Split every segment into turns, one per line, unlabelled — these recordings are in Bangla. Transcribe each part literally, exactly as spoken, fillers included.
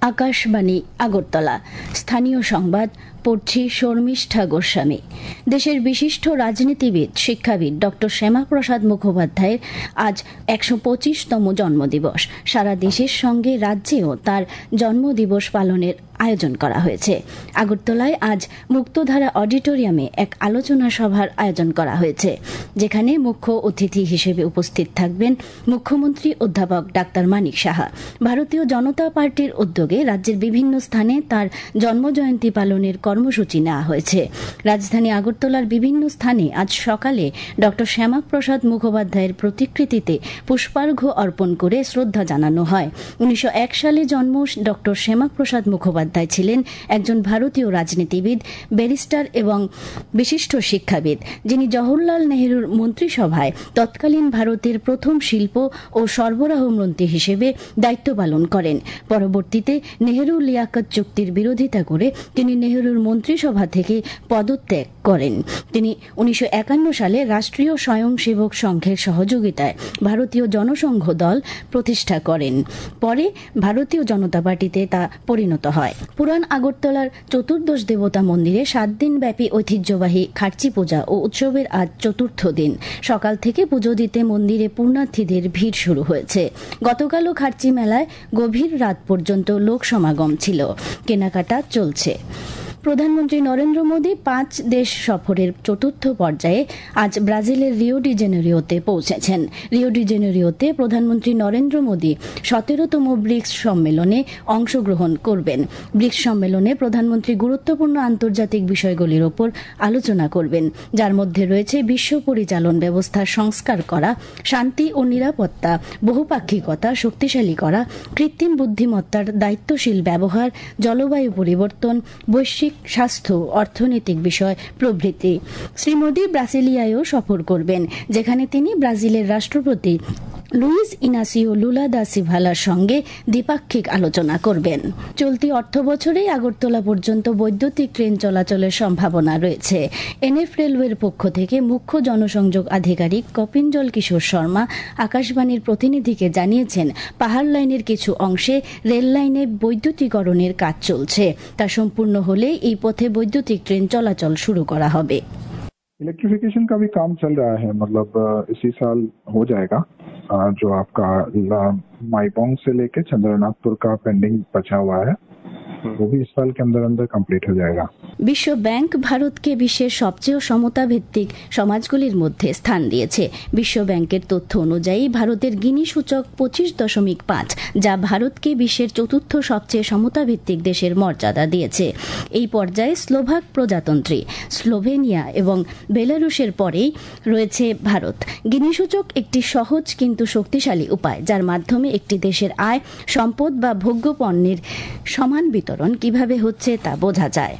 আকাশবাণী আগরতলা। স্থানীয় সংবাদ পড়ছি শর্মিষ্ঠা গোস্বামী। দেশের বিশিষ্ট রাজনীতিবিদ শিক্ষাবিদ ডক্টর শ্যামাপ্রসাদ মুখোপাধ্যায়ের আজ একশো পঁচিশতম জন্মদিবস। সারা দেশের সঙ্গে রাজ্যেও তার জন্মদিবস পালনের আয়োজন করা হয়েছে। আগরতলায় আজ মুক্তধারা অডিটোরিয়ামে এক আলোচনা সভার আয়োজন করা হয়েছে, যেখানে মুখ্য অতিথি হিসেবে উপস্থিত থাকবেন মুখ্যমন্ত্রী অধ্যাপক ডাক্তার মানিক সাহা। ভারতীয় জনতা পার্টির উদ্যোগে রাজ্যের বিভিন্ন স্থানে তার জন্মজয়ন্তী পালনের কর্মসূচি নেওয়া হয়েছে। রাজধানী আগরতলার বিভিন্ন স্থানে আজ সকালে ডক্টর শ্যামাপ্রসাদ মুখোপাধ্যায়ের প্রতিকৃতিতে পুষ্পার্ঘ্য অর্পণ করে শ্রদ্ধা জানানো হয়। উনিশশো এক সালে জন্ম ডক্টর শ্যামাপ্রসাদ মুখোপাধ্যায় ছিলেন একজন ভারতীয় রাজনীতিবিদ, ব্যারিস্টার এবং বিশিষ্ট শিক্ষাবিদ, যিনি জওহরলাল নেহরুর মন্ত্রিসভায় তৎকালীন ভারতের প্রথম শিল্প ও সরবরাহ মন্ত্রী হিসেবে দায়িত্ব পালন করেন। পরবর্তীতে নেহরু লিয়াকত চুক্তির বিরোধিতা করে তিনি নেহরুর মন্ত্রিসভা থেকে পদত্যাগ করেন। তিনি উনিশশো একান্ন সালে রাষ্ট্রীয় স্বয়ংসেবক সংঘের সহযোগিতায় ভারতীয় জনসংঘ দল প্রতিষ্ঠা করেন। পরে ভারতীয় জনতা পার্টিতে তা পরিণত হয়। পুরান আগরতলার চতুর্দশ দেবতা মন্দিরে সাত দিন ব্যাপী ঐতিহ্যবাহী খার্চি পূজা ও উৎসবের আজ চতুর্থ দিন। সকাল থেকে পুজো দিতে মন্দিরে পূর্ণার্থীদের ভিড় শুরু হয়েছে। গতকালও খার্চি মেলায় গভীর রাত পর্যন্ত লোক সমাগম ছিল। কেনাকাটা চলছে। প্রধানমন্ত্রী নরেন্দ্র মোদী পাঁচ দেশ সফরের চতুর্থ পর্যায়ে আজ ব্রাজিলের রিও ডি জেনেরিওতে পৌঁছেছেন। রিও ডি জেনেরিওতে প্রধানমন্ত্রী নরেন্দ্র মোদী সতেরোতম ব্রিক্স সম্মেলনে অংশগ্রহণ করবেন। ব্রিক্স সম্মেলনে প্রধানমন্ত্রী গুরুত্বপূর্ণ আন্তর্জাতিক বিষয়গুলির ওপর আলোচনা করবেন, যার মধ্যে রয়েছে বিশ্ব পরিচালন ব্যবস্থার সংস্কার করা, শান্তি ও নিরাপত্তা, বহুপাক্ষিকতা শক্তিশালী করা, কৃত্রিম বুদ্ধিমত্তার দায়িত্বশীল ব্যবহার, জলবায়ু পরিবর্তন, বৈশ্বিক স্বাস্থ্য, অর্থনৈতিক বিষয় প্রভৃতি। শ্রী মোদী ব্রাসিলিয়ায়ও সফর করবেন, যেখানে তিনি ব্রাজিলের রাষ্ট্রপতি লুইস ইনাসিও লুলা দা সিলভার সঙ্গে দ্বিপাক্ষিক আলোচনা করবেন। চলতি অর্থ বছরেই আগরতলা পর্যন্ত বৈদ্যুতিক ট্রেন চলাচলের সম্ভাবনা রয়েছে। এনএফ রেলওয়ের পক্ষ থেকে মুখ্য জনসংযোগ আধিকারিক কপিঞ্জল কিশোর শর্মা আকাশবাণীর প্রতিনিধিকে জানিয়েছেন, পাহাড় লাইনের কিছু অংশে রেল লাইনে বৈদ্যুতিকরণের কাজ চলছে। তা সম্পূর্ণ হলে এই পথে বৈদ্যুতিক ট্রেন চলাচল শুরু করা হবে।
इलेक्ट्रिफिकेशन का भी काम चल रहा है, मतलब इसी साल हो जाएगा। जो आपका माईबोंग से लेके चंद्रनाथपुर का पेंडिंग बचा हुआ है, वो भी इस साल के अंदर अंदर कंप्लीट हो जाएगा।
বিশ্ব ব্যাংক ভারতকে বিশ্বের সবচেয়ে সমতা ভিত্তিক সমাজগুলির মধ্যে স্থান দিয়েছে। বিশ্ব ব্যাংকের তথ্য অনুযায়ী ভারতের গিনি সূচক পঁচিশ দশমিক পাঁচ, যা ভারতকে বিশ্বের চতুর্থ সবচেয়ে সমতা ভিত্তিক দেশের মর্যাদা দিয়েছে। এই পর্যায়ে স্লোভাক প্রজাতন্ত্রী, স্লোভেনিয়া এবং বেলারুশের পরেই রয়েছে ভারত। গিনি সূচক একটি সহজ কিন্তু শক্তিশালী উপায়, যার মাধ্যমে একটি দেশের আয়, সম্পদ বা ভোগ্য পণ্যের সমান বিতরণ কিভাবে হচ্ছে তা বোঝা যায়।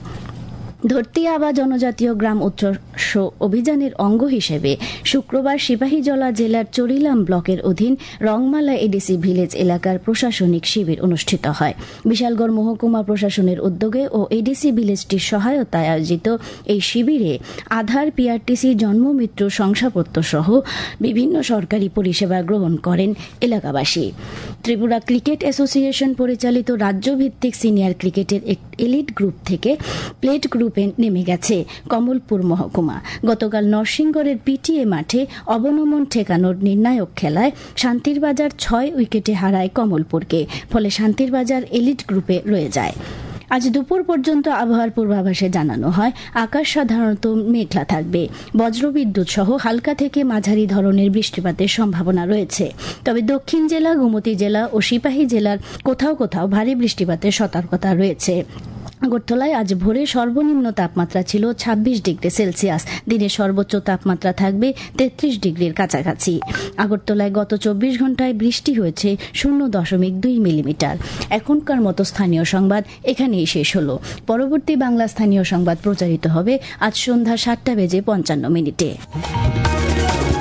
ধরতি আবা জনজাতীয় গ্রাম উৎকর্ষ অভিযানের অঙ্গ হিসেবে শুক্রবার সিপাহীজলা জেলার চরিলাম ব্লকের অধীন রংমালা এডিসি ভিলেজ এলাকার প্রশাসনিক শিবির অনুষ্ঠিত হয়। বিশালগড় মহকুমা প্রশাসনের উদ্যোগে ও এডিসি ভিলেজটির সহায়তায় আয়োজিত এই শিবিরে আধার, পিআরটিসি, জন্মমৃত্যু শংসাপত্র সহ বিভিন্ন সরকারি পরিষেবা গ্রহণ করেন এলাকাবাসী। ত্রিপুরা ক্রিকেট অ্যাসোসিয়েশন পরিচালিত রাজ্যভিত্তিক সিনিয়র ক্রিকেটের এলিট গ্রুপ থেকে প্লেট গ্রুপ নেমে গেছে কমলপুর মহকুমা। গতকাল নরসিংগড়ের পিটিএ মাঠে অবনমন ঠেকানোর নির্ণায়ক খেলায় শান্তির বাজার ছয় উইকেটে হারায় কমলপুরকে, ফলে শান্তির বাজার এলিট গ্রুপে রয়ে যায়। আজ দুপুর পর্যন্ত আবহাওয়ার পূর্বাভাসে জানানো হয়, আকাশ সাধারণত মেঘলা থাকবে। বজ্রবিদ্যুৎ সহ হালকা থেকে মাঝারি ধরনের বৃষ্টিপাতের সম্ভাবনা রয়েছে। তবে দক্ষিণ জেলা, গোমতী জেলা ও সিপাহী জেলার কোথাও কোথাও ভারী বৃষ্টিপাতের সতর্কতা রয়েছে। আগরতলায় আজ ভোরে সর্বনিম্ন তাপমাত্রা ছিল ছাব্বিশ ডিগ্রি সেলসিয়াস। দিনের সর্বোচ্চ তাপমাত্রা থাকবে তেত্রিশ ডিগ্রির কাছাকাছি। আগরতলায় গত চব্বিশ ঘন্টায় বৃষ্টি হয়েছে শূন্য দশমিক দুই মিলিমিটার। এখনকার মতো স্থানীয় সংবাদ এখানেই শেষ হল। পরবর্তী বাংলা স্থানীয় সংবাদ প্রচারিত হবে আজ সন্ধ্যা সাতটা বেজে পঞ্চান্ন মিনিটে।